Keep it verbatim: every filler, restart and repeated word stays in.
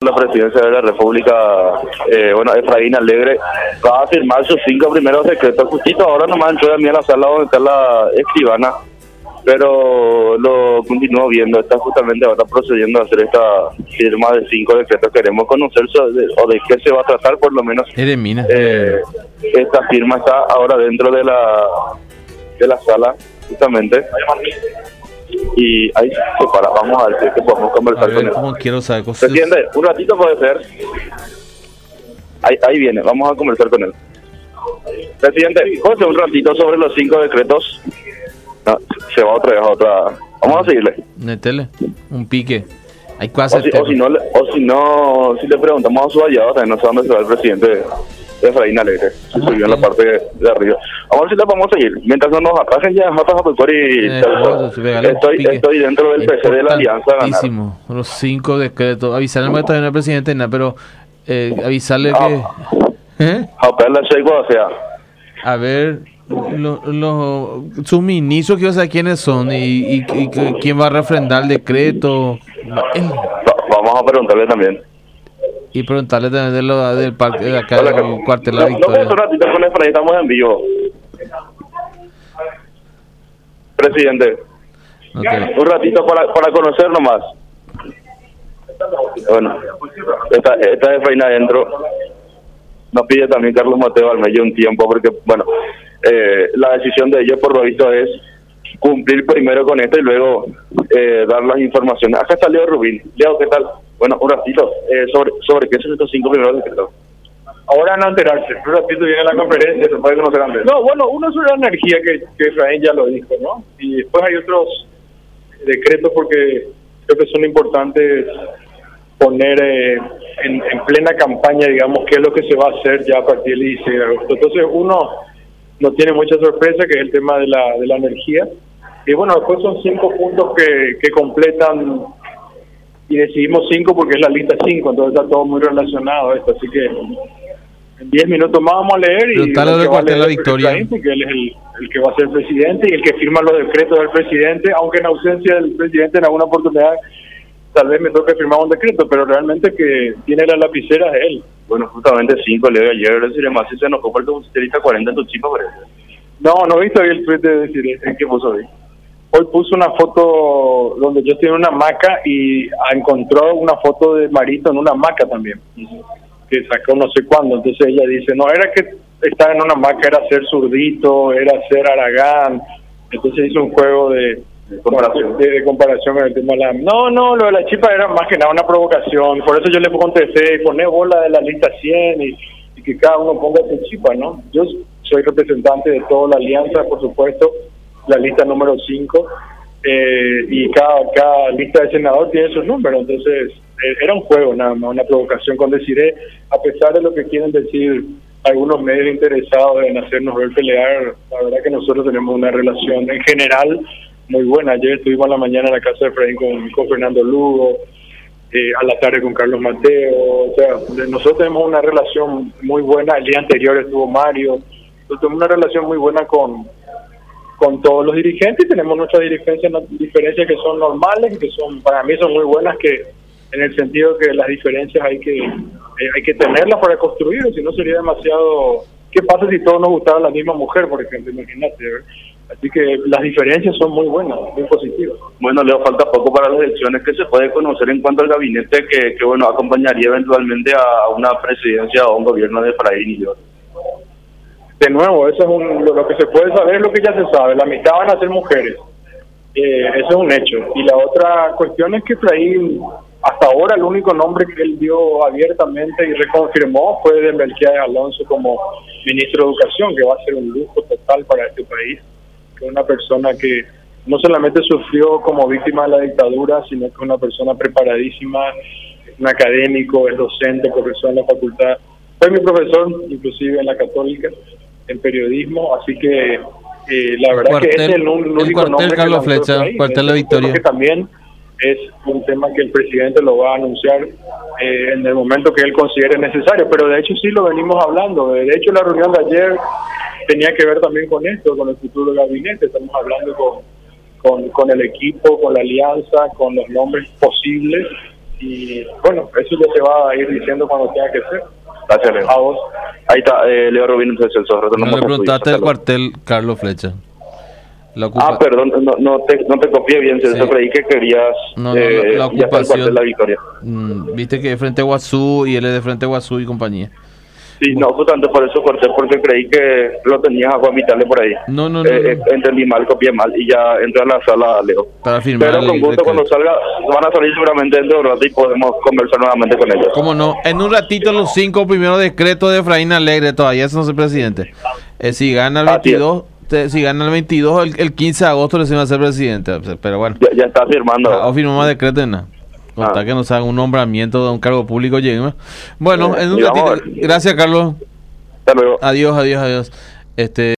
la presidencia de la República, eh, bueno, Efraín Alegre, va a firmar sus cinco primeros decretos. Justito ahora nomás entró a mí a la sala donde está la escribana, pero lo continúo viendo, está justamente ahora procediendo a hacer esta firma de cinco decretos. Queremos conocer sobre, o de qué se va a tratar, por lo menos. Es de minas. Eh, esta firma está ahora dentro de la de la sala, justamente. Y ahí se para, vamos a ver si es que podemos conversar A ver, con él. ¿cómo quiero saber cosas? Presidente, un ratito puede ser. Ahí, ahí viene, vamos a conversar con él. Presidente, ¿puede ser un ratito sobre los cinco decretos? No, se va otra vez a otra. Vamos a seguirle. Métele un pique. Hay O cosas. si, o si no, le- o si no, si le preguntamos a su aliado, también no sé dónde se va el presidente de Efraín Alegre. Se subió en la parte de, de arriba. Vamos a ver si le vamos a seguir. Mientras no nos atajen ya, Jotas Apelcor y Eh, joder, se pega un estoy, pique. estoy dentro del P C de la Alianza a ganar. Importantísimo. Los cinco decretos. Avisarle que todavía no es presidente, nada, pero eh, avisarle que. ¿Eh? Apelarle a Sheikh, o sea, A ver, los lo, sus ministros, quiero saber quiénes son y, y, y que- quién va a refrendar el decreto. El- va- vamos a preguntarle también. y preguntarle también de lo, del parque de acá, Hola, del cuartel de no, la no puedo Victoria. hacer un ratito con Efraín, estamos en vivo. Presidente, Ok. un ratito para, para conocer nomás. Bueno, esta, esta Efraín adentro. Nos pide también Carlos Mateo Almeida un tiempo porque, bueno, eh, la decisión de ellos por lo visto es cumplir primero con esto y luego eh, dar las informaciones. Acá está Leo Rubín. Leo, ¿qué tal? Bueno, un ratito, eh, sobre, sobre qué son estos cinco primeros decretos. Ahora no enterarse, un ratito viene la conferencia, se puede conocer antes. No, bueno, uno sobre la energía, que, que Efraín ya lo dijo, ¿no? Y después hay otros decretos porque creo que son importantes poner eh, en, en plena campaña, digamos, qué es lo que se va a hacer ya a partir del dieciséis de agosto. Entonces uno no tiene mucha sorpresa, que es el tema de la, de la energía. Y bueno, después son cinco puntos que, que completan, y decidimos cinco porque es la lista cinco, entonces está todo muy relacionado a esto, así que en diez minutos más vamos a leer y Preguntale el del que va a cuartel de la leer es Victoria. Efraín, porque él es el, el que va a ser presidente y el que firma los decretos del presidente, aunque en ausencia del presidente en alguna oportunidad tal vez me toque firmar un decreto, pero realmente que tiene la lapicera de él. Bueno, justamente cinco, Leo, ayer decirle más si se enojó porque usted lista cuarenta en tu chipa, parece. No, no he visto hoy el tweet de decir ¿En qué puso hoy? Hoy puso una foto donde yo estoy en una hamaca y encontró una foto de Marito en una hamaca también, que sacó no sé cuándo. Entonces ella dice, no era que estar en una hamaca, era ser zurdito, era ser Aragán. Entonces hizo un juego de, De comparación. de, de comparación con el tema de la... No, no, lo de la chipa era más que nada una provocación. Por eso yo le contesté, poné bola de la lista cien y, y que cada uno ponga su chipa, ¿no? Yo soy representante de toda la alianza, por supuesto, la lista número cinco, eh, y cada, cada lista de senador tiene sus números. Entonces eh, era un juego nada más, una provocación con deciré, a pesar de lo que quieren decir algunos medios interesados en hacernos ver pelear, la verdad que nosotros tenemos una relación en general muy buena. Ayer estuvimos a la mañana en la casa de Efraín con, con Fernando Lugo, eh, a la tarde con Carlos Mateo. O sea, de- nosotros tenemos una relación muy buena. El día anterior estuvo Mario. Nosotros tenemos una relación muy buena con con todos los dirigentes, y tenemos nuestras diferencias, diferencias que son normales, que son, para mí son muy buenas, que en el sentido que las diferencias hay que eh, hay que tenerlas para construir, o si no sería demasiado... ¿Qué pasa si todos nos gustara la misma mujer, por ejemplo? Imagínate, ¿verdad? Así que las diferencias son muy buenas, muy positivas. Bueno, Leo, falta poco para las elecciones. ¿Qué se puede conocer en cuanto al gabinete que, que bueno, acompañaría eventualmente a una presidencia o un gobierno de Efraín y yo? De nuevo, eso es un, lo, lo que se puede saber es lo que ya se sabe. La mitad van a ser mujeres. Eh, eso es un hecho. Y la otra cuestión es que Efraín, hasta ahora, el único nombre que él dio abiertamente y reconfirmó fue de Melquiades Alonso como ministro de Educación, que va a ser un lujo total para este país. Que es una persona que no solamente sufrió como víctima de la dictadura, sino que es una persona preparadísima, es un académico, es docente, profesor en la facultad. Fue mi profesor, inclusive en la Católica, en periodismo, así que eh, la verdad cuartel, que ese es el, un- el único el cuartel nombre Carlos que lanzó Flecha, Efraín. cuartel La Ese es un tema Victoria. que también es un tema que el presidente lo va a anunciar eh, en el momento que él considere necesario, pero de hecho sí lo venimos hablando. De hecho la reunión de ayer tenía que ver también con esto, con el futuro del gabinete. Estamos hablando con, con, con el equipo, con la alianza, con los nombres posibles, y bueno, eso ya se va a ir diciendo cuando tenga que ser. Gracias, Leo. A vos. Ahí está, eh, Leo Rubín, entonces, No le preguntaste del cuartel Carlos Flecha. La ocupa... Ah, perdón, no, no, te, no te copié bien, Celso, sí. Creí que querías no, no, eh, la, la ocupación de la Victoria. Mm, viste que es frente a Guazú y él es de frente a Guazú y compañía. Sí, bueno. No, justamente por eso corté, porque creí que lo tenías a Juan Vitale por ahí. No, no, no, eh, no. Entendí mal, copié mal y ya entré a la sala, Leo. Para firmar. Pero con gusto, cuando salga, van a salir seguramente dentro de un rato y podemos conversar nuevamente con ellos. ¿Cómo no? En un ratito los cinco primeros decretos de Efraín Alegre, todavía eso no es presidente. Eh, si gana el veintidós... Si gana el veintidós, el, el quince de agosto le se va a ser presidente. Pero bueno. Ya, ya está firmando. No firmó más decreto en nada. Contar ah. que nos hagan un nombramiento de un cargo público. Llegue. Bueno, eh, en un ratito. Gracias, Carlos. Hasta luego. Adiós, adiós, adiós. Este.